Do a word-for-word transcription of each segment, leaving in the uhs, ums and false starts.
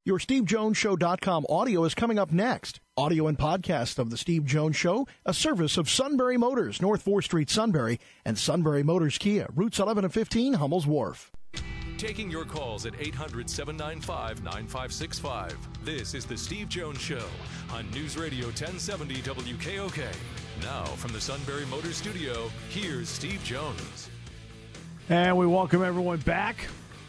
Your Steve Jones Show dot com audio is coming up next. Audio and podcast of The Steve Jones Show, a service of Sunbury Motors, North fourth Street, Sunbury, and Sunbury Motors Kia, routes eleven and fifteen, Hummel's Wharf. Taking your calls at eight hundred, seven nine five, nine five six five. This is The Steve Jones Show on News Radio ten seventy W K O K. Now, from the Sunbury Motors Studio, here's Steve Jones. And we welcome everyone back.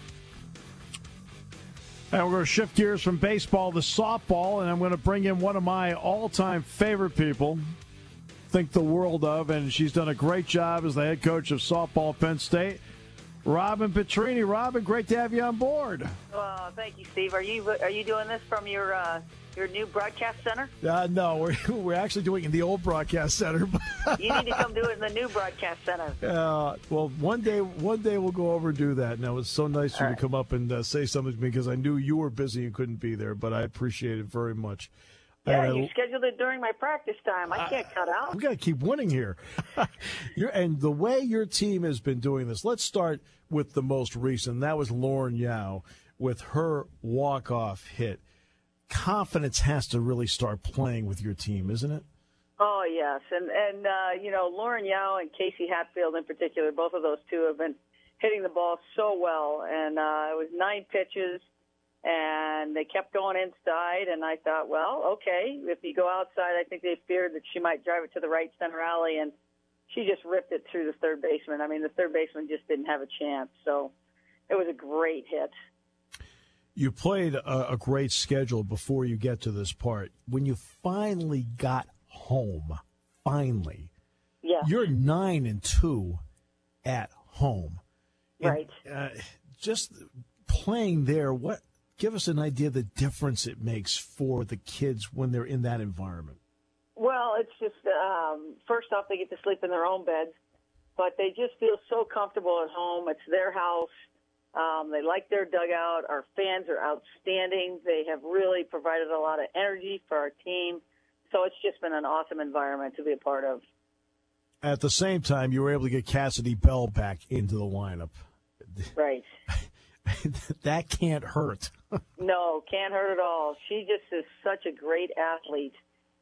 And we're going to shift gears from baseball to softball, and I'm going to bring in one of my all-time favorite people, think the world of, and she's done a great job as the head coach of softball at Penn State, Robin Petrini. Robin, great to have you on board. Well, thank you, Steve. Are you are you doing this from your uh, your new broadcast center? Uh, no, we're we're actually doing it in the old broadcast center. You need to come do it in the new broadcast center. Uh, well, one day one day we'll go over and do that. And it was so nice for you right. to come up and uh, say something to me because I knew you were busy and couldn't be there, but I appreciate it very much. Yeah, and you I, scheduled it during my practice time. I can't uh, cut out. We got to keep winning here. You're, and the way your team has been doing this, let's start with the most recent. That was Lauren Yao with her walk-off hit. Confidence has to really start playing with your team, isn't it? Oh, yes. And, and uh, you know, Lauren Yao and Casey Hatfield in particular, both of those two have been hitting the ball so well. And uh, it was nine pitches. And they kept going inside, and I thought, well, okay, if you go outside, I think they feared that she might drive it to the right center alley, and she just ripped it through the third baseman. I mean, the third baseman just didn't have a chance, so it was a great hit. You played a, a great schedule before you get to this part. When you finally got home, finally, yeah. You're nine and two at home. Right. And, uh, just playing there, what? Give us an idea of the difference it makes for the kids when they're in that environment. Well, it's just, um, first off, they get to sleep in their own beds, but they just feel so comfortable at home. It's their house. Um, they like their dugout. Our fans are outstanding. They have really provided a lot of energy for our team. So it's just been an awesome environment to be a part of. At the same time, you were able to get Cassidy Bell back into the lineup. Right. That can't hurt. No, can't hurt at all. She just is such a great athlete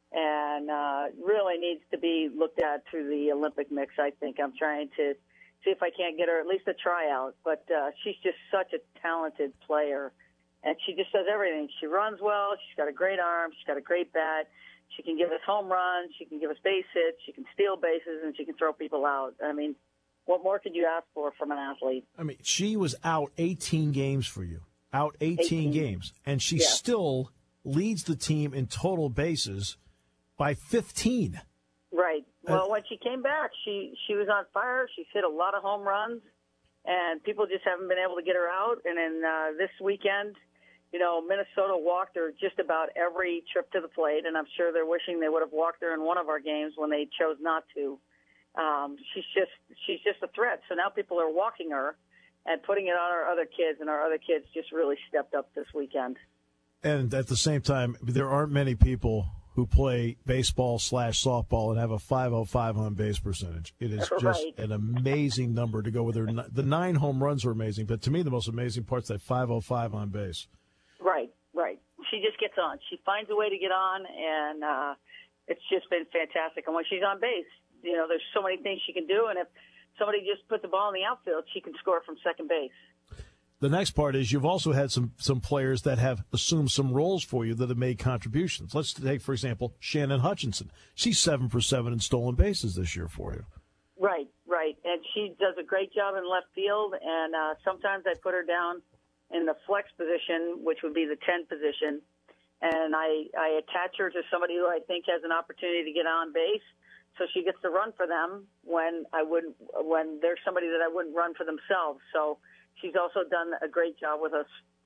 and uh, really needs to be looked at through the Olympic mix, I think. I'm trying to see if I can't get her at least a tryout. But uh, she's just such a talented player, and she just does everything. She runs well. She's got a great arm. She's got a great bat. She can give us home runs. She can give us base hits. She can steal bases, and she can throw people out. I mean, what more could you ask for from an athlete? I mean, she was out eighteen games for you, out eighteen, eighteen. games, and she yeah. still leads the team in total bases by fifteen. Right. Well, uh, when she came back, she, she was on fire. She's hit a lot of home runs, and people just haven't been able to get her out. And then uh, this weekend, you know, Minnesota walked her just about every trip to the plate, and I'm sure they're wishing they would have walked her in one of our games when they chose not to. Um, she's just she's just a threat. So now people are walking her and putting it on our other kids, and our other kids just really stepped up this weekend. And at the same time, there aren't many people who play baseball slash softball and have a five oh five on base percentage. It is just right. an amazing number to go with her. The nine home runs are amazing, but to me the most amazing part is that five oh five on base. Right, right. She just gets on. She finds a way to get on, and uh, it's just been fantastic. And when she's on base, you know, there's so many things she can do, and if somebody just put the ball in the outfield, she can score from second base. The next part is you've also had some, some players that have assumed some roles for you that have made contributions. Let's take, for example, Shannon Hutchinson. She's seven for seven in stolen bases this year for you. Right, right. And she does a great job in left field, and uh, sometimes I put her down in the flex position, which would be the ten position, and I, I attach her to somebody who I think has an opportunity to get on base. So she gets to run for them when I wouldn't, when there's somebody that I wouldn't run for themselves. So she's also done a great job with us,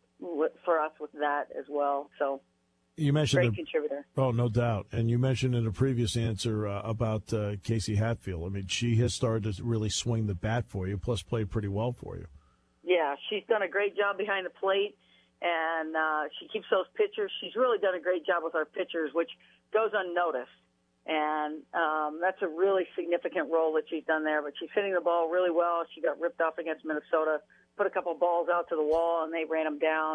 for us with that as well. So you mentioned great the, contributor. Oh, no doubt. And you mentioned in a previous answer uh, about uh, Casey Hatfield. I mean, she has started to really swing the bat for you, plus played pretty well for you. Yeah, she's done a great job behind the plate, and uh, she keeps those pitchers. She's really done a great job with our pitchers, which goes unnoticed. And um, that's a really significant role that she's done there. But she's hitting the ball really well. She got ripped off against Minnesota, put a couple balls out to the wall, and they ran them down.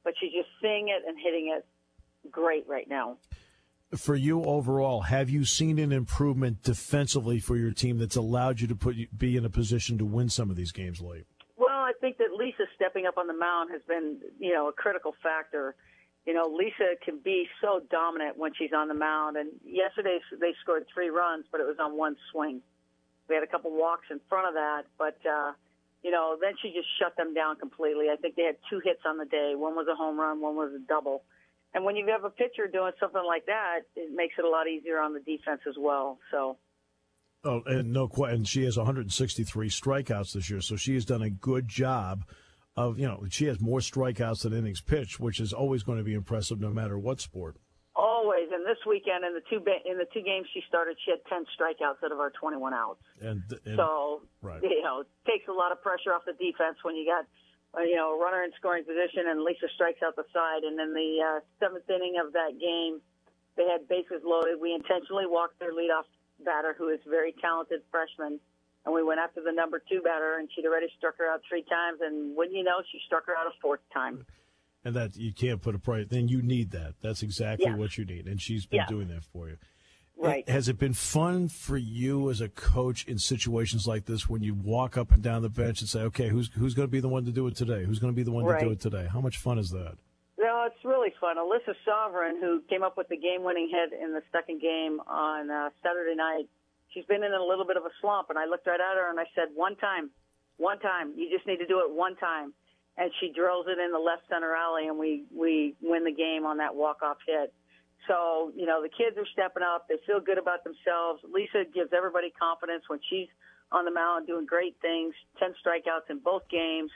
but she's just seeing it and hitting it great right now. For you overall, have you seen an improvement defensively for your team that's allowed you to put you, be in a position to win some of these games late? Well, I think that Lisa stepping up on the mound has been, you know, a critical factor. You know, Lisa can be so dominant when she's on the mound. And yesterday they scored three runs, but it was on one swing. We had a couple walks in front of that, but, uh, you know, then she just shut them down completely. I think they had two hits on the day. One was a home run, one was a double. And when you have a pitcher doing something like that, it makes it a lot easier on the defense as well. So. Oh, and no question. She has one hundred sixty-three strikeouts this year, so she has done a good job of, you know, she has more strikeouts than innings pitched, which is always going to be impressive no matter what sport. Always. And this weekend, in the two in the two games she started, she had ten strikeouts out of our twenty-one outs. And, and so, right. you know, it takes a lot of pressure off the defense when you got, uh, you know, a runner in scoring position and Lisa strikes out the side. And in the uh, seventh inning of that game, they had bases loaded. We intentionally walked their leadoff batter, who is a very talented freshman, and we went after the number two batter, and she'd already struck her out three times, and wouldn't you know, she struck her out a fourth time. And that you can't put a price. Then you need that. That's exactly yes. what you need, and she's been yes. doing that for you. Right. It, has it been fun for you as a coach in situations like this when you walk up and down the bench and say, okay, who's who's going to be the one to do it today? Who's going to be the one right. to do it today? How much fun is that? No, it's really fun. Alyssa Sovereign, who came up with the game-winning hit in the second game on uh, Saturday night, she's been in a little bit of a slump, and I looked right at her and I said, one time, one time. You just need to do it one time. And she drills it in the left center alley, and we, we win the game on that walk-off hit. So, you know, the kids are stepping up. They feel good about themselves. Lisa gives everybody confidence when she's on the mound doing great things, ten strikeouts in both games.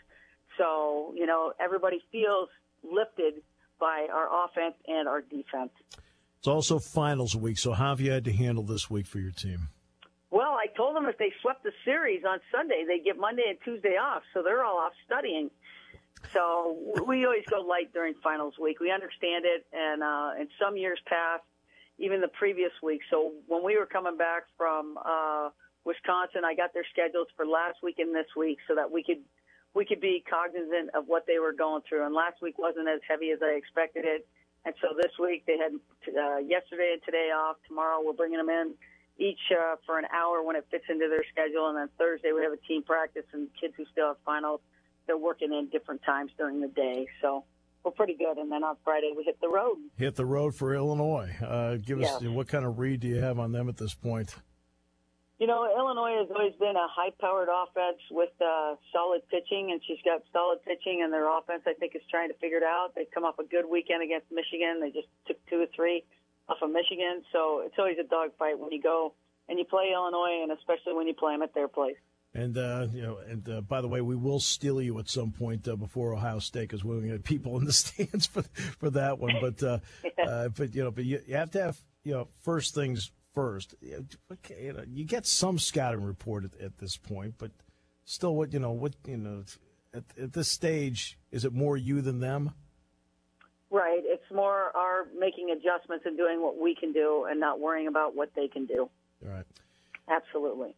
So, you know, everybody feels lifted by our offense and our defense. It's also finals week, so how have you had to handle this week for your team? Well, I told them if they swept the series on Sunday, they get Monday and Tuesday off, so they're all off studying. So we always go light during finals week. We understand it, and uh, in some years past, even the previous week. So when we were coming back from uh, Wisconsin, I got their schedules for last week and this week so that we could we could be cognizant of what they were going through. And last week wasn't as heavy as I expected it. And so this week they had uh, yesterday and today off. Tomorrow we're bringing them in each uh, for an hour when it fits into their schedule. And then Thursday we have a team practice, and kids who still have finals, they're working in different times during the day. So we're pretty good. And then on Friday we hit the road. Hit the road for Illinois. Uh, give us, yeah. what kind of read do you have on them at this point? You know, Illinois has always been a high-powered offense with uh, solid pitching, and she's got solid pitching, and their offense, I think, is trying to figure it out. They've come off a good weekend against Michigan. They just took two or three off of Michigan. So it's always a dogfight when you go and you play Illinois, and especially when you play them at their place. And, uh, you know, and uh, by the way, we will steal you at some point uh, before Ohio State, because we're going to get people in the stands for for that one. But, uh, yeah. uh, but you know, but you, you have to have, you know, first things first. Okay, you know, you get some scouting report at, at this point, but still, what you know, what you know, at, at this stage, is it more you than them? Right. It's more our making adjustments and doing what we can do, and not worrying about what they can do. All right. Absolutely.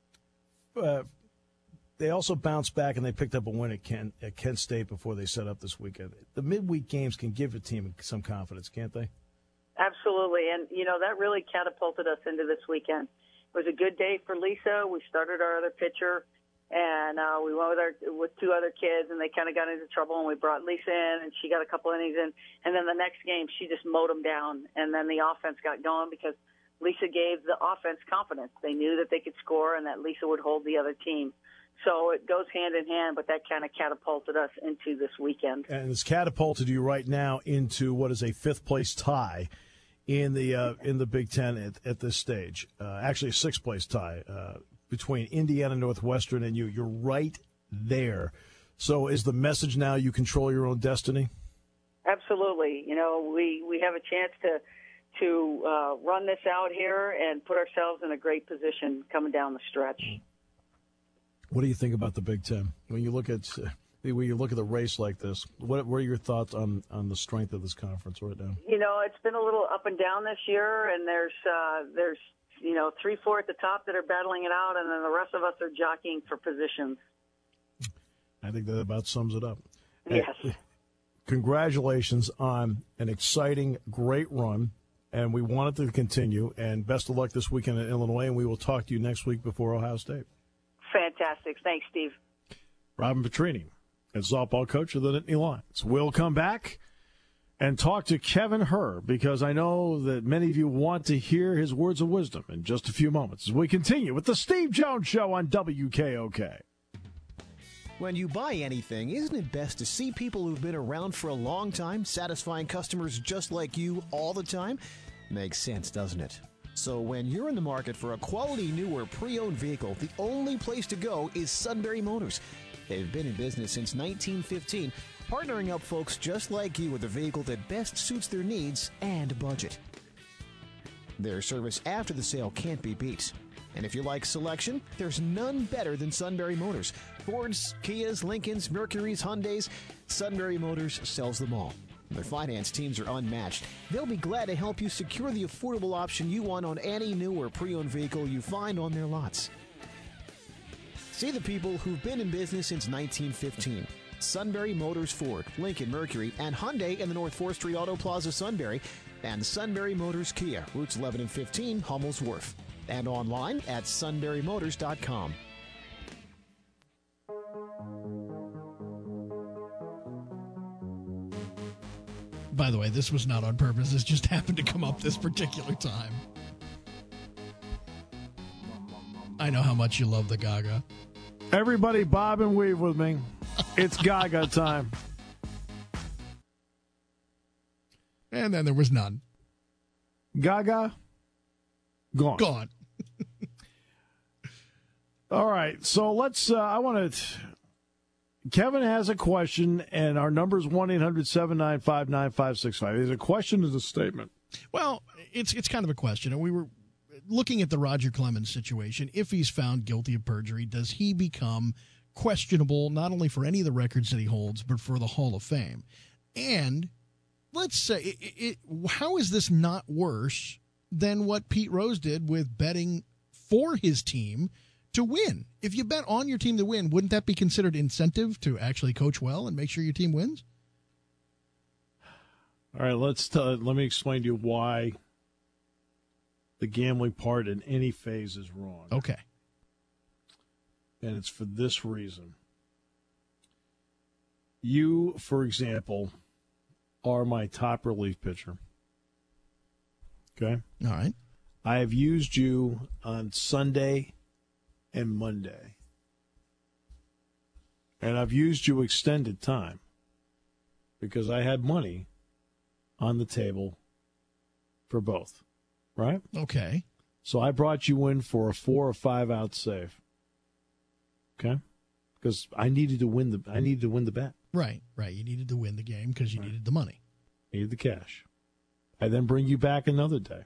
Uh, they also bounced back and they picked up a win at Kent, at Kent State before they set up this weekend. The midweek games can give a team some confidence, can't they? Absolutely. And, you know, that really catapulted us into this weekend. It was a good day for Lisa. We started our other pitcher, and uh, we went with, our, with two other kids, and they kind of got into trouble, and we brought Lisa in, and she got a couple innings in. And then the next game, she just mowed them down, and then the offense got going because Lisa gave the offense confidence. They knew that they could score and that Lisa would hold the other team. So it goes hand in hand, but that kind of catapulted us into this weekend. And it's catapulted you right now into what is a fifth-place tie in the uh, in the Big Ten at, at this stage. Uh, actually, a sixth-place tie uh, between Indiana, Northwestern, and you. You're right there. So is the message now you control your own destiny? Absolutely. You know, we, we have a chance to to uh, run this out here and put ourselves in a great position coming down the stretch. What do you think about the Big Ten when you look at when you look at the race like this? What, what are your thoughts on, on the strength of this conference right now? You know, it's been a little up and down this year, and there's uh, there's you know three, four at the top that are battling it out, and then the rest of us are jockeying for positions. I think that about sums it up. Yes. Hey, congratulations on an exciting, great run, and we want it to continue. And best of luck this weekend in Illinois, and we will talk to you next week before Ohio State. Fantastic. Thanks, Steve. Robin Petrini, as softball coach of the Nittany Lions. We'll come back and talk to Kevin Herr, because I know that many of you want to hear his words of wisdom in just a few moments as we continue with the Steve Jones Show on W K O K. When you buy anything, isn't it best to see people who've been around for a long time, satisfying customers just like you all the time? Makes sense, doesn't it? So when you're in the market for a quality new or pre-owned vehicle, the only place to go is Sunbury Motors. They've been in business since nineteen fifteen, partnering up folks just like you with a vehicle that best suits their needs and budget. Their service after the sale can't be beat. And if you like selection, there's none better than Sunbury Motors. Fords, Kias, Lincolns, Mercurys, Hyundais, Sunbury Motors sells them all. Their finance teams are unmatched. They'll be glad to help you secure the affordable option you want on any new or pre-owned vehicle you find on their lots. See the people who've been in business since nineteen fifteen. Sunbury Motors Ford, Lincoln Mercury, and Hyundai in the North fourth Street Auto Plaza, Sunbury, and Sunbury Motors Kia, routes eleven and fifteen, Hummel's Wharf, and online at sunbury motors dot com. By the way, this was not on purpose. This just happened to come up this particular time. I know how much you love the Gaga. Everybody bob and weave with me. It's Gaga time. And then there was none. Gaga, gone. Gone. All right, so let's, uh, I want to, Kevin has a question, and our number is one eight hundred seven nine five nine five six five. Is it a question or is it a statement? Well, it's it's kind of a question. And we were looking at the Roger Clemens situation. If he's found guilty of perjury, does he become questionable not only for any of the records that he holds, but for the Hall of Fame? And let's say, it, it, how is this not worse than what Pete Rose did with betting for his team to win? If you bet on your team to win, wouldn't that be considered incentive to actually coach well and make sure your team wins? All right, let's t- let me explain to you why the gambling part in any phase is wrong. Okay. And it's for this reason. You, for example, are my top relief pitcher. Okay? All right. I have used you on Sunday and Monday. And I've used you extended time because I had money on the table for both. Right? Okay. So I brought you in for a four or five out save. Okay? Because I needed to win the I needed to win the bet. Right, right. You needed to win the game because you right. needed the money. Needed the cash. I then bring you back another day.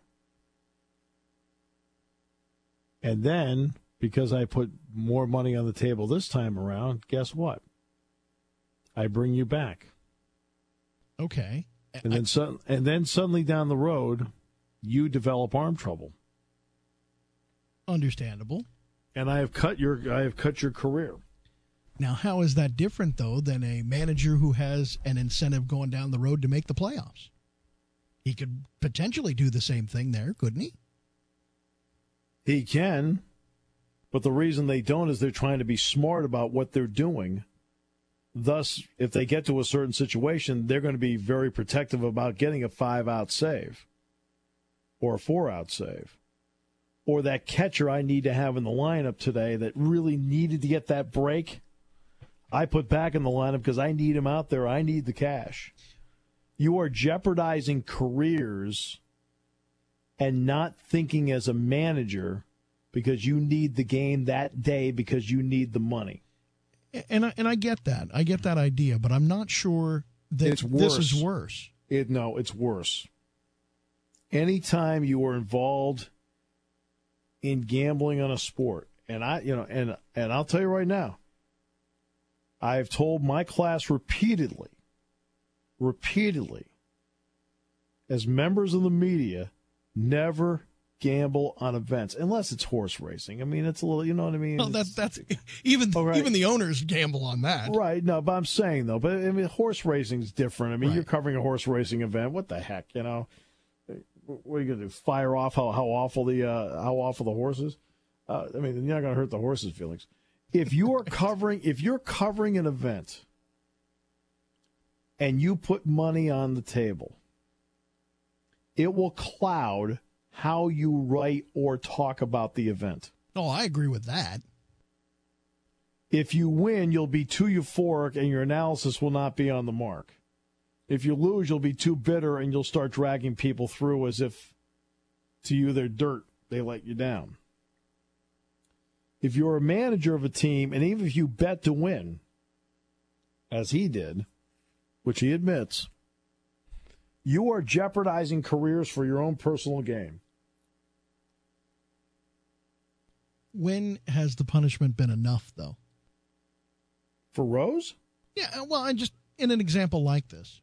And then, because I put more money on the table this time around, guess what? I bring you back. Okay. And I, then su- and then suddenly down the road, you develop arm trouble. Understandable. And I have cut your I have cut your career. Now, how is that different, though, than a manager who has an incentive going down the road to make the playoffs? He could potentially do the same thing there, couldn't he? He can, but the reason they don't is they're trying to be smart about what they're doing. Thus, if they get to a certain situation, they're going to be very protective about getting a five-out save or a four-out save. Or that catcher I need to have in the lineup today that really needed to get that break, I put back in the lineup because I need him out there. I need the cash. You are jeopardizing careers and not thinking as a manager because you need the game that day because you need the money. And I, and I get that. I get that idea, but I'm not sure that it's worse. This is worse. It, no, it's worse. Anytime you are involved in gambling on a sport, and I, you know, and and I'll tell you right now, I've told my class repeatedly, repeatedly, as members of the media, never gamble on events unless it's horse racing. I mean, it's a little, you know what I mean? Well, that's that's even oh, right. even the owners gamble on that, right? No, but I'm saying though, but I mean, horse racing is different. I mean, right. You're covering a horse racing event. What the heck, you know? What are you gonna do? Fire off how how awful the uh, how awful the horse is? Uh, I mean, you're not gonna hurt the horse's feelings. If you're covering if you're covering an event and you put money on the table, it will cloud how you write or talk about the event. Oh, I agree with that. If you win, you'll be too euphoric and your analysis will not be on the mark. If you lose, you'll be too bitter and you'll start dragging people through as if to you they're dirt. They let you down. If you're a manager of a team, and even if you bet to win, as he did, which he admits, you are jeopardizing careers for your own personal gain. When has the punishment been enough, though? For Rose? Yeah, well, I just in an example like this.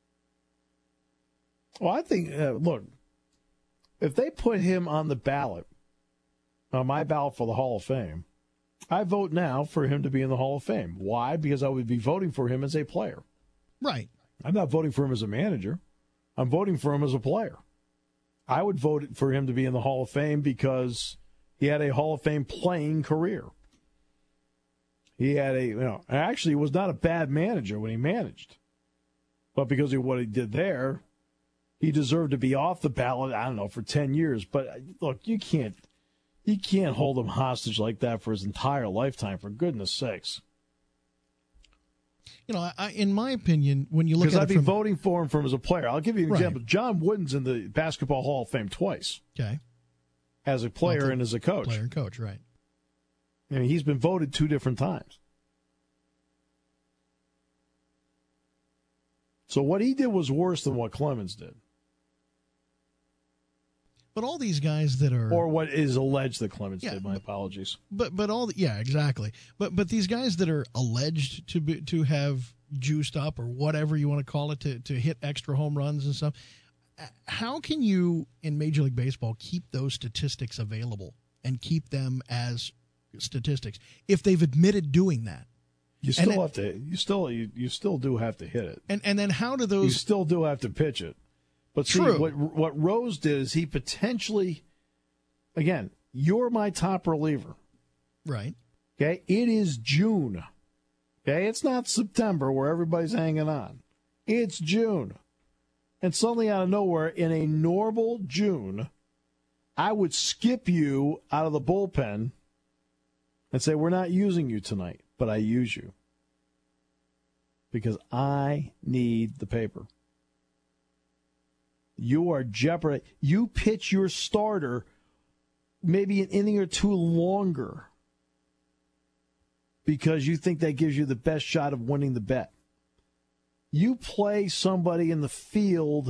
Well, I think, uh, look, if they put him on the ballot, on my ballot for the Hall of Fame, I vote now for him to be in the Hall of Fame. Why? Because I would be voting for him as a player. Right. I'm not voting for him as a manager. I'm voting for him as a player. I would vote for him to be in the Hall of Fame because he had a Hall of Fame playing career. He had a, you know, actually was not a bad manager when he managed. But because of what he did there, he deserved to be off the ballot, I don't know, for ten years. But look, you can't you can't hold him hostage like that for his entire lifetime, for goodness sakes. You know, I, in my opinion, when you look at Because I'd it be from, voting for him from as a player. I'll give you an Right. example. John Wooden's in the Basketball Hall of Fame twice. Okay. As a player Well, and as a coach. Player and coach, right. I mean, he's been voted two different times. So what he did was worse than what Clemens did. But all these guys that are, Or what is alleged that Clemens Yeah, did. My but- apologies. but but all the, yeah, exactly. But but these guys that are alleged to be, to have juiced up or whatever you want to call it to to hit extra home runs and stuff. How can you in Major League Baseball keep those statistics available and keep them as statistics if they've admitted doing that? You still then- have to. You still. You, you still do have to hit it. And and then how do You those still do have to pitch it. But see, True. what what Rose did is he potentially, again, you're my top reliever. right? Okay, it is June. Okay, it's not September where everybody's hanging on. It's June. And suddenly out of nowhere, in a normal June, I would skip you out of the bullpen and say, we're not using you tonight, but I use you. Because I need the paper. You are jeopardizing. You pitch your starter maybe an inning or two longer because you think that gives you the best shot of winning the bet. You play somebody in the field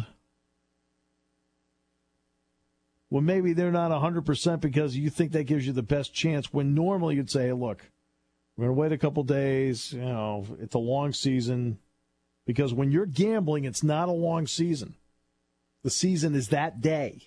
when maybe they're not one hundred percent because you think that gives you the best chance, when normally you'd say, hey, look, we're going to wait a couple days. You know, it's a long season. Because when you're gambling, it's not a long season. The season is that day.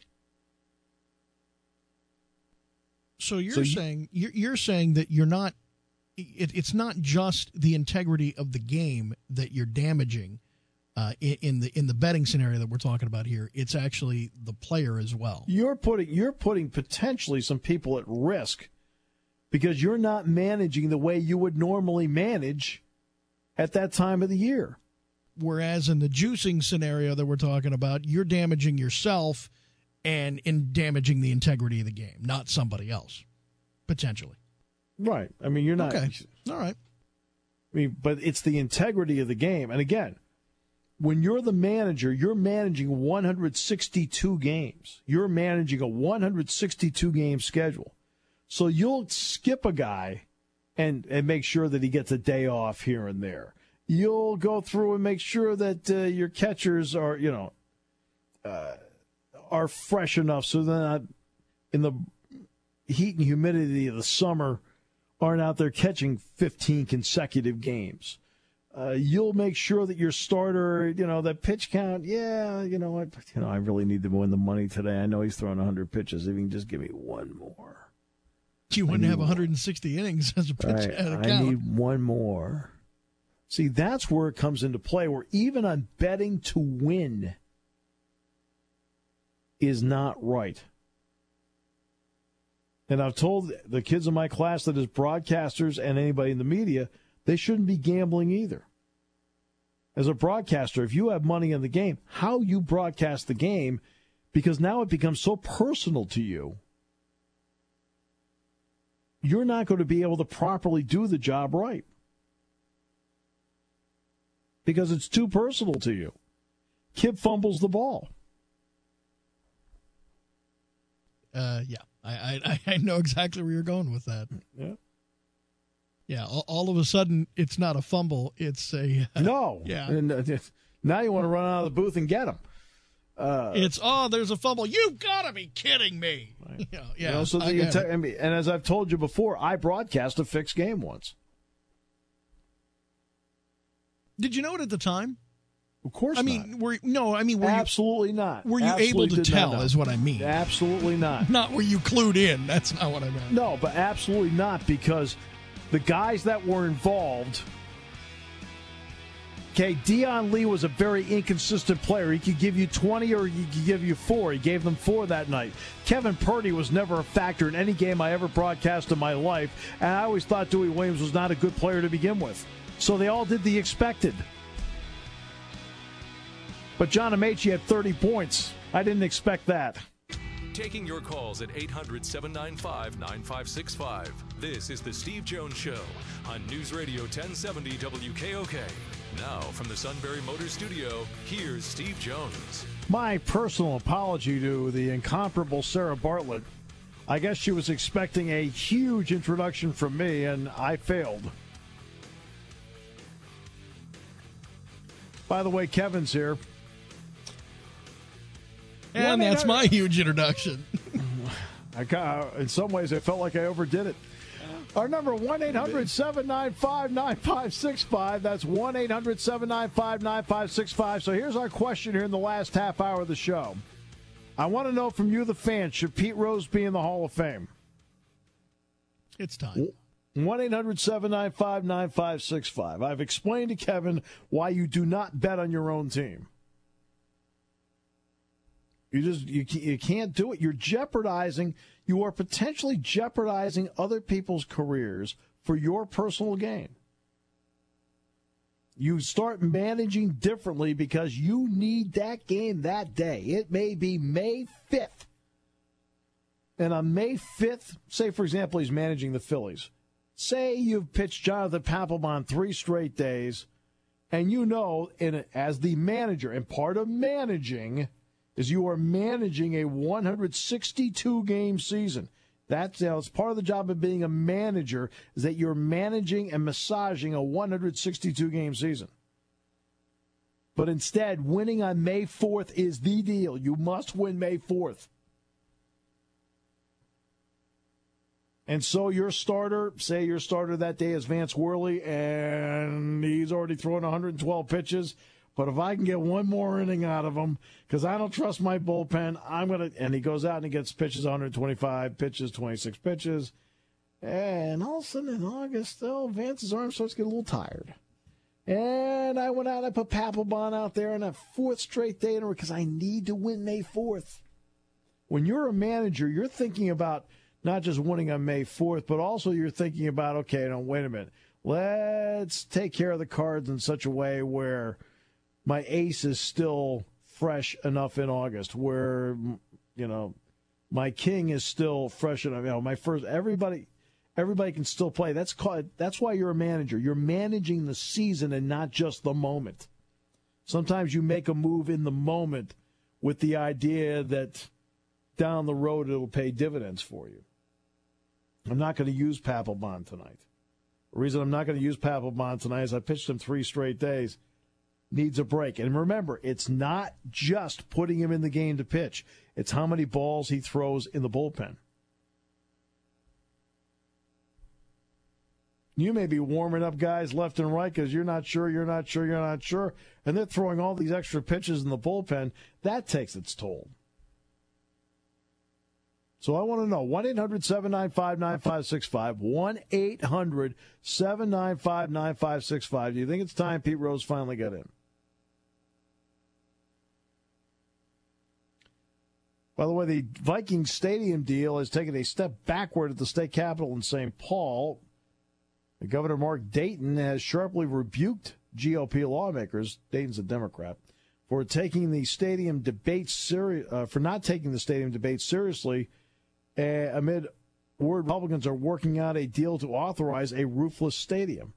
So you're So you- saying you're, you're saying that you're not. It, it's not just the integrity of the game that you're damaging uh, in, in the in the betting scenario that we're talking about here. It's actually the player as well. You're putting you're putting potentially some people at risk because you're not managing the way you would normally manage at that time of the year. Whereas in the juicing scenario that we're talking about, you're damaging yourself and in damaging the integrity of the game, not somebody else, potentially. Right. I mean, you're not. Okay. All right. I mean, but it's the integrity of the game. And again, when you're the manager, you're managing one hundred sixty-two games. You're managing a one hundred sixty-two game schedule. So you'll skip a guy and, and make sure that he gets a day off here and there. You'll go through and make sure that uh, your catchers are, you know, uh, are fresh enough so they're not in the heat and humidity of the summer aren't out there catching fifteen consecutive games. Uh, you'll make sure that your starter, you know, that pitch count, yeah, you know what, you know, I really need to win the money today. I know he's throwing one hundred pitches. If he can just give me one more. You wouldn't have one hundred sixty one. innings as a pitch Right, at a count. I need one more. See, that's where it comes into play, where even on betting to win is not right. And I've told the kids in my class that as broadcasters and anybody in the media, they shouldn't be gambling either. As a broadcaster, if you have money in the game, how you broadcast the game, because now it becomes so personal to you, you're not going to be able to properly do the job right. Because it's too personal to you. Kid fumbles the ball. Uh, yeah, I, I I know exactly where you're going with that. Yeah. Yeah, all, all of a sudden, it's not a fumble. It's a... Uh, no. Yeah. And uh, now you want to run out of the booth and get him. Uh, it's, oh, there's a fumble. You've got to be kidding me. Right. Yeah, yeah. You know, so I the, get it. and as I've told you before, I broadcast a fixed game once. Did you know it at the time? Of course I not. mean, were no, I mean, were Absolutely you, not. Were you Absolutely able to tell, not, no. is what I mean. Absolutely not. Not were you clued in. That's not what I meant. No, but absolutely not, because the guys that were involved, okay, Dion Lee was a very inconsistent player. He could give you twenty or he could give you four. He gave them four that night. Kevin Purdy was never a factor in any game I ever broadcast in my life, and I always thought Dewey Williams was not a good player to begin with. So they all did the expected. But John Amaechi had thirty points. I didn't expect that. Taking your calls at eight hundred, seven nine five, nine five six five. This is the Steve Jones Show on News Radio ten seventy W K O K. Now from the Sunbury Motors Studio, here's Steve Jones. My personal apology to the incomparable Sarah Bartlett. I guess she was expecting a huge introduction from me, and I failed. By the way, Kevin's here. And that's my huge introduction. I got, in some ways, I felt like I overdid it. Our number, one eight hundred, seven nine five, nine five six five. That's one eight hundred, seven nine five, nine five six five. So here's our question here in the last half hour of the show. I want to know from you, the fans, should Pete Rose be in the Hall of Fame? It's time. one eight hundred, seven nine five, nine five six five. I've explained to Kevin why you do not bet on your own team. You just you you can't do it. You're jeopardizing. You are potentially jeopardizing other people's careers for your personal gain. You start managing differently because you need that game that day. It may be May fifth. And on May fifth, say, for example, he's managing the Phillies. Say you've pitched Jonathan Papelbon three straight days, and you know, in, as the manager, and part of managing is you are managing a one hundred sixty-two game season. That's, you know, it's part of the job of being a manager, is that you're managing and massaging a one hundred sixty-two game season. But instead, winning on May fourth is the deal. You must win May fourth. And so your starter, say your starter that day is Vance Worley, and he's already thrown one hundred twelve pitches. But if I can get one more inning out of him, because I don't trust my bullpen, I'm going to, and he goes out and he gets pitches, one hundred twenty-five pitches, twenty-six pitches. And all of a sudden in August, oh, Vance's arm starts to get a little tired. And I went out and I put Papelbon out there on a fourth straight day because I need to win May fourth. When you're a manager, you're thinking about not just winning on May fourth, but also you're thinking about, okay, no, wait a minute. Let's take care of the cards in such a way where my ace is still fresh enough in August, where, you know, my king is still fresh enough. You know, my first, everybody, everybody can still play. That's called, that's why you're a manager. You're managing the season and not just the moment. Sometimes you make a move in the moment with the idea that down the road it'll pay dividends for you. I'm not going to use Papelbon tonight. The reason I'm not going to use Papelbon tonight is I pitched him three straight days. Needs a break. And remember, it's not just putting him in the game to pitch. It's how many balls he throws in the bullpen. You may be warming up guys left and right because you're not sure, you're not sure, you're not sure, and they're throwing all these extra pitches in the bullpen. That takes its toll. So I want to know, one eight hundred seven nine five nine five six five, one eight hundred seven nine five nine five six five. Do you think it's time Pete Rose finally got in? By the way, the Vikings Stadium deal has taken a step backward at the state capitol in Saint Paul. Governor Mark Dayton has sharply rebuked G O P lawmakers, Dayton's a Democrat, for taking the stadium debate seri- uh, for not taking the stadium debate seriously uh, amid word Republicans are working out a deal to authorize a roofless stadium.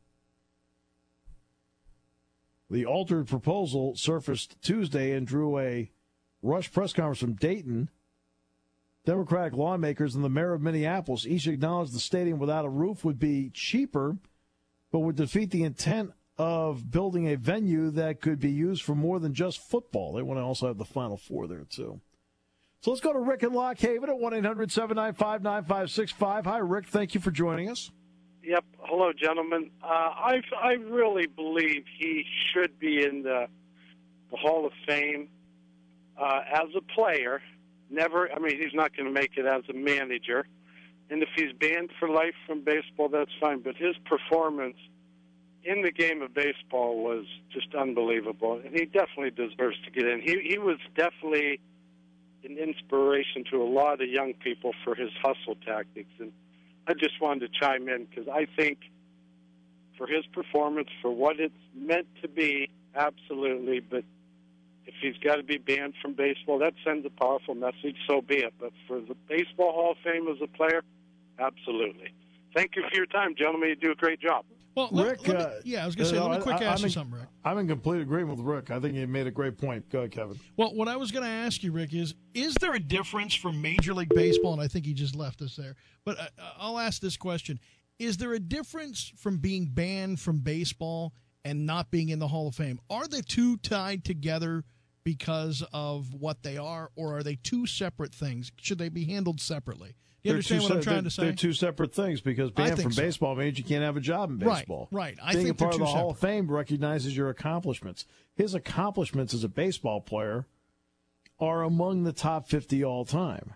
The altered proposal surfaced Tuesday and drew a rush press conference from Dayton. Democratic lawmakers and the mayor of Minneapolis each acknowledged the stadium without a roof would be cheaper, but would defeat the intent of building a venue that could be used for more than just football. They want to also have the Final Four there, too. So let's go to Rick in Lock Haven at one eight hundred seven nine five nine five six five. Hi, Rick. Thank you for joining us. Yep. Hello, gentlemen. Uh, I I really believe he should be in the, the Hall of Fame uh, as a player. Never, I mean, he's not going to make it as a manager. And if he's banned for life from baseball, that's fine. But his performance in the game of baseball was just unbelievable. And he definitely deserves to get in. He, he was definitely an inspiration to a lot of young people for his hustle tactics. And I just wanted to chime in because I think for his performance, for what it's meant to be, absolutely. But if he's got to be banned from baseball, that sends a powerful message, so be it. But for the Baseball Hall of Fame as a player, absolutely. Thank you for your time, gentlemen. You do a great job. Well, let, Rick, let me, uh, yeah, I was going to say, uh, let me quick I, ask I'm you in, something, Rick. I'm in complete agreement with Rick. I think he made a great point. Go ahead, Kevin. Well, what I was going to ask you, Rick, is, is there a difference from Major League Baseball, and I think he just left us there, but uh, I'll ask this question. Is there a difference from being banned from baseball and not being in the Hall of Fame? Are the two tied together because of what they are, or are they two separate things? Should they be handled separately? Do you They're understand what se- I'm trying they're, to say? They're two separate things because banned from so. baseball means you can't have a job in baseball. Right, right. I Being think a part of they're the two Hall of Fame recognizes your accomplishments. His accomplishments as a baseball player are among the top fifty all time.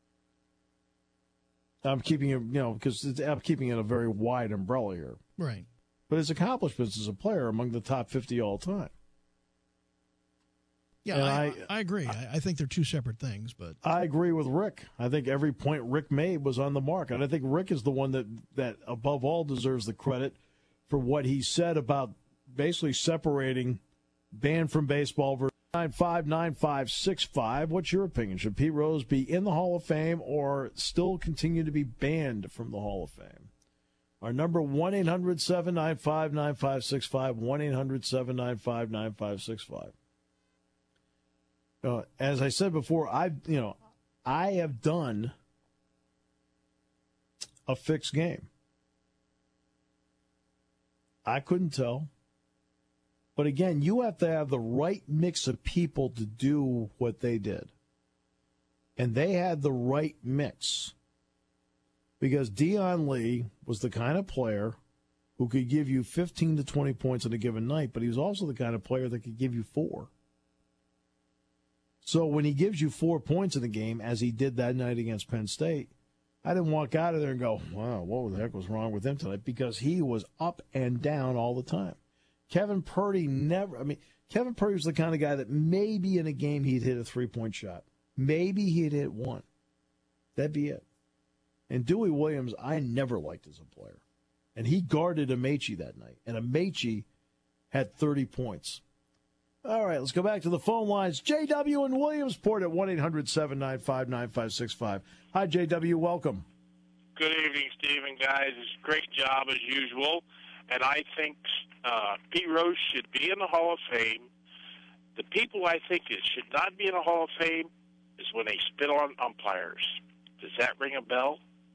I'm keeping it, you know, because I'm keeping it a very wide umbrella here. Right. But his accomplishments as a player are among the top fifty all time. Yeah, I, I, I agree. I, I think they're two separate things, but I agree with Rick. I think every point Rick made was on the mark, and I think Rick is the one that, that above all deserves the credit for what he said about basically separating banned from baseball versus nine five nine five six five. What's your opinion? Should Pete Rose be in the Hall of Fame or still continue to be banned from the Hall of Fame? Our number, one eight hundred seven nine five nine five six five, one eight hundred seven nine five nine five six five. Uh, as I said before, I you know, I have done a fixed game. I couldn't tell. But again, you have to have the right mix of people to do what they did. And they had the right mix. Because Dion Lee was the kind of player who could give you fifteen to twenty points in a given night, but he was also the kind of player that could give you four. So when he gives you four points in the game, as he did that night against Penn State, I didn't walk out of there and go, wow, what the heck was wrong with him tonight? Because he was up and down all the time. Kevin Purdy never, I mean, Kevin Purdy was the kind of guy that maybe in a game he'd hit a three-point shot. Maybe he'd hit one. That'd be it. And Dewey Williams, I never liked as a player. And he guarded Amaechi that night. And Amaechi had thirty points. All right, let's go back to the phone lines. J W in Williamsport at one eight hundred seven nine five nine five six five. Hi, J W. Welcome. Good evening, Stephen, guys. It's a great job as usual. And I think uh, Pete Rose should be in the Hall of Fame. The people I think is should not be in the Hall of Fame is when they spit on umpires. Does that ring a bell?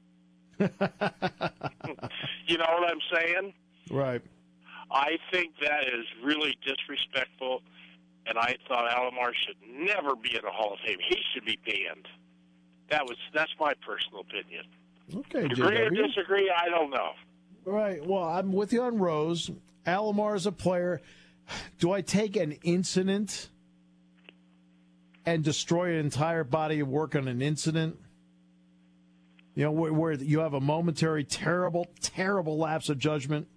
You know what I'm saying? Right. I think that is really disrespectful, and I thought Alomar should never be in the Hall of Fame. He should be banned. That was that's my personal opinion. Okay, Agree J W. or disagree, I don't know. Right. Well, I'm with you on Rose. Alomar is a player. Do I take an incident and destroy an entire body of work on an incident? You know, where, where you have a momentary, terrible, terrible lapse of judgment?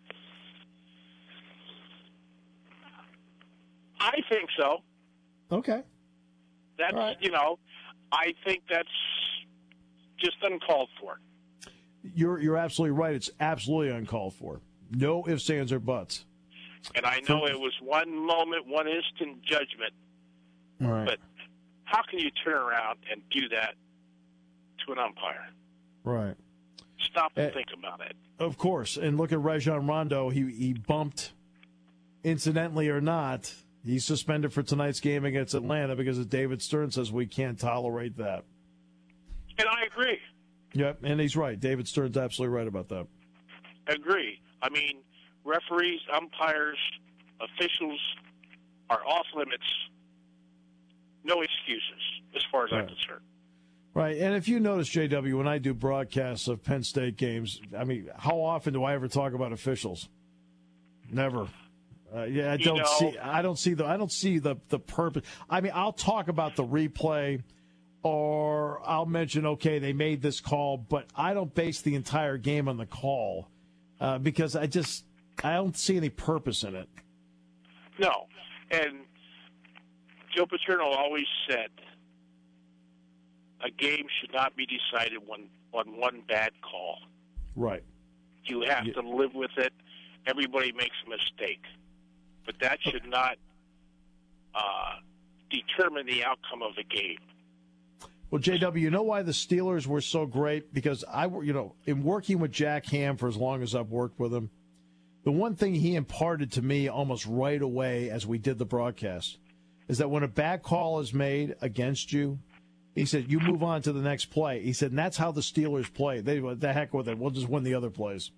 I think so. Okay. That's, right. you know, I think that's just uncalled for. You're you're absolutely right. It's absolutely uncalled for. No ifs, ands, or buts. And I know it was one moment, one instant judgment. All right. But how can you turn around and do that to an umpire? Right. Stop and uh, think about it. Of course. And look at Rajon Rondo. He he bumped, incidentally or not, he's suspended for tonight's game against Atlanta because of David Stern says we can't tolerate that. And I agree. Yep, and he's right. David Stern's absolutely right about that. Agree. I mean, referees, umpires, officials are off limits. No excuses, as far as right. I'm concerned. Right, and if you notice, J W, when I do broadcasts of Penn State games, I mean, how often do I ever talk about officials? Never. Uh, yeah, I don't you know, see. I don't see the. I don't see the the purpose. I mean, I'll talk about the replay, or I'll mention, okay, they made this call, but I don't base the entire game on the call uh, because I just I don't see any purpose in it. No, and Joe Paterno always said a game should not be decided one, on one bad call. Right. You have yeah. to live with it. Everybody makes a mistake. But that should not uh, determine the outcome of the game. Well, J W, you know why the Steelers were so great? Because I, you know, in working with Jack Ham for as long as I've worked with him, the one thing he imparted to me almost right away as we did the broadcast is that when a bad call is made against you, he said, you move on to the next play. He said, and that's how the Steelers play. They, the heck with it. We'll just win the other plays.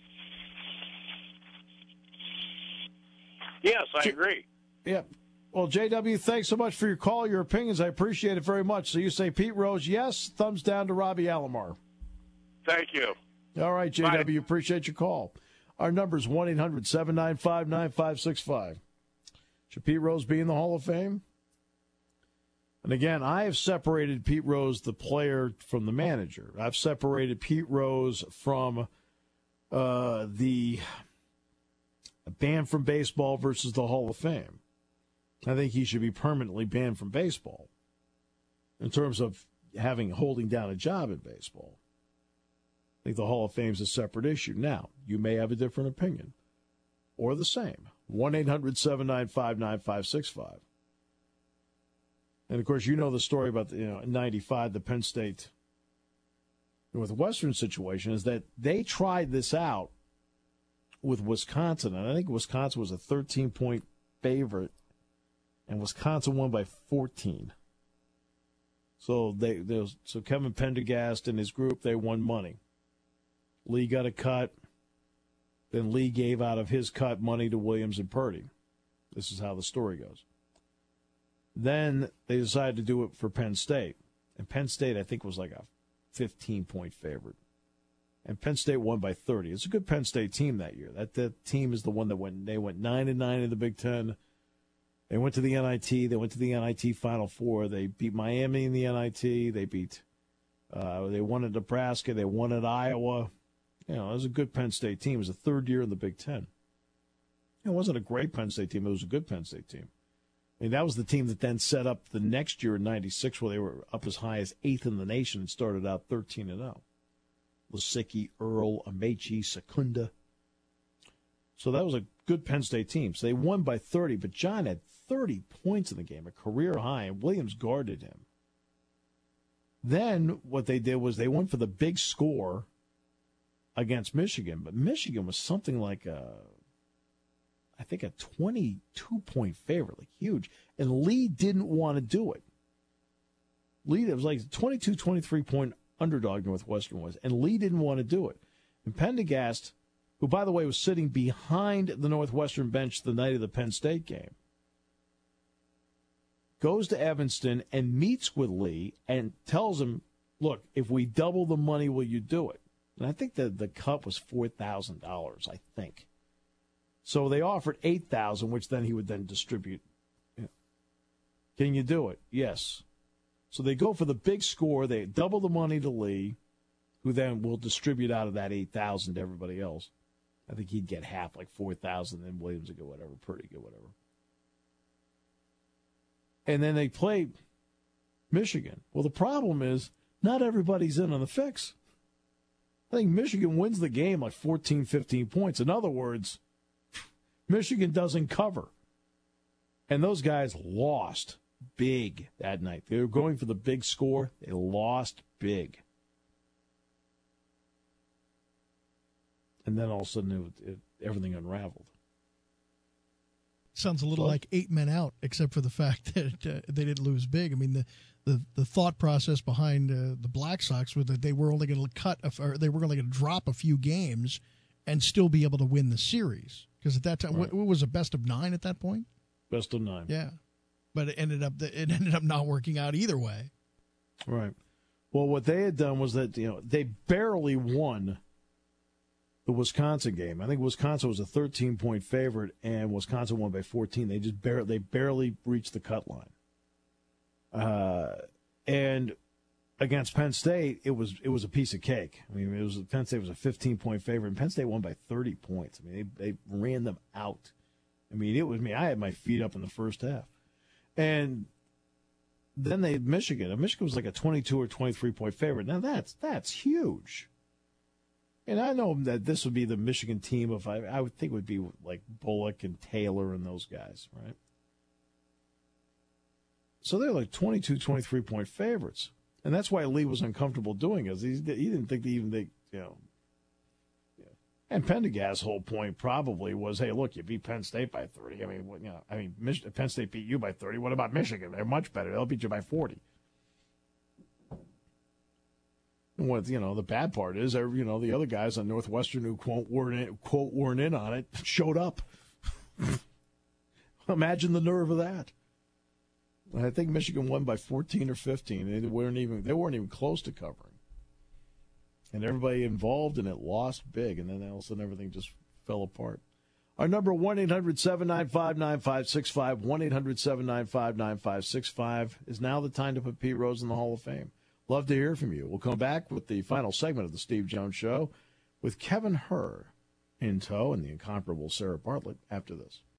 Yes, I agree. Yeah. Well, J W, thanks so much for your call, your opinions. I appreciate it very much. So you say Pete Rose, yes. Thumbs down to Robbie Alomar. Thank you. All right, J W, Bye. Appreciate your call. Our number is one eight hundred seven nine five nine five six five. Should Pete Rose be in the Hall of Fame? And again, I have separated Pete Rose, the player, from the manager. I've separated Pete Rose from uh, the banned from baseball versus the Hall of Fame. I think he should be permanently banned from baseball in terms of having holding down a job in baseball. I think the Hall of Fame is a separate issue. Now, you may have a different opinion or the same. one eight hundred seven nine five nine five six five. And, of course, you know the story about, the, you know, in ninety-five, the Penn State Northwestern situation is that they tried this out with Wisconsin. And I think Wisconsin was a thirteen-point favorite, and Wisconsin won by fourteen. So they, they was, so Kevin Pendergast and his group, they won money. Lee got a cut. Then Lee gave out of his cut money to Williams and Purdy. This is how the story goes. Then they decided to do it for Penn State. And Penn State, I think, was like a fifteen-point favorite. And Penn State won by thirty. It's a good Penn State team that year. That, that team is the one that went, they went nine and nine in the Big Ten. They went to the N I T. They went to the N I T Final Four. They beat Miami in the N I T. They beat, uh, they won at Nebraska. They won at Iowa. You know, it was a good Penn State team. It was the third year in the Big Ten. It wasn't a great Penn State team. It was a good Penn State team. I mean, that was the team that then set up the next year in ninety-six where they were up as high as eighth in the nation and started out thirteen and oh. Lisicky, Earl, Amechi, Secunda. So that was a good Penn State team. So they won by thirty, but John had thirty points in the game, a career high, and Williams guarded him. Then what they did was they went for the big score against Michigan, but Michigan was something like a, I think a twenty-two point favorite, like huge, and Lee didn't want to do it. Lee, it was like twenty-two, twenty-three point underdog Northwestern was, and Lee didn't want to do it. And Pendergast, who, by the way, was sitting behind the Northwestern bench the night of the Penn State game, goes to Evanston and meets with Lee and tells him, look, if we double the money, will you do it? And I think the, the cut was four thousand dollars, I think. So they offered eight thousand dollars, which then he would then distribute. Yeah. Can you do it? Yes. So they go for the big score. They double the money to Lee, who then will distribute out of that eight thousand dollars to everybody else. I think he'd get half, like four thousand dollars, then Williams would get whatever, Purdy get whatever. And then they play Michigan. Well, the problem is not everybody's in on the fix. I think Michigan wins the game like fourteen, fifteen points. In other words, Michigan doesn't cover. And those guys lost big that night. They were going for the big score. They lost big. And then all of a sudden, it, it, everything unraveled. Sounds a little What? like eight men out, except for the fact that uh, they didn't lose big. I mean, the the, the thought process behind uh, the Black Sox was that they were only going to cut, a, or they were only going to drop a few games and still be able to win the series. Because at that time, Right. what, what was a best of nine at that point? Best of nine. Yeah, but it ended up it ended up not working out either way. Right. Well, what they had done was that, you know, they barely won the Wisconsin game. I think Wisconsin was a thirteen-point favorite, and Wisconsin won by fourteen. They just barely they barely reached the cut line. Uh, and against Penn State, it was it was a piece of cake. I mean, it was Penn State was a fifteen-point favorite, and Penn State won by thirty points. I mean, they they ran them out. I mean, it was me. I had my feet up in the first half, and then they had Michigan. And Michigan was like a twenty-two or twenty-three point favorite. Now that's that's huge. And I know that this would be the Michigan team of, I, I would think it would be like Bullock and Taylor and those guys, right? So they're like twenty-two, twenty-three point favorites. And that's why Lee was uncomfortable doing it. He, he didn't think they even, they, you know. Yeah. And Pendergast's whole point probably was, hey, look, you beat Penn State by thirty. I mean, you know, I mean, Mich- Penn State beat you by thirty. What about Michigan? They're much better. They'll beat you by forty. And what, you know, the bad part is, you know, the other guys on Northwestern who quote weren't in, quote weren't in on it showed up. Imagine the nerve of that. I think Michigan won by fourteen or fifteen. They weren't even they weren't even close to covering. And everybody involved in it lost big, and then all of a sudden everything just fell apart. Our number, one eight hundred seven nine five nine five six five, one eight hundred seven nine five nine five six five, is now the time to put Pete Rose in the Hall of Fame. Love to hear from you. We'll come back with the final segment of the Steve Jones Show with Kevin Herr in tow and the incomparable Sarah Bartlett after this.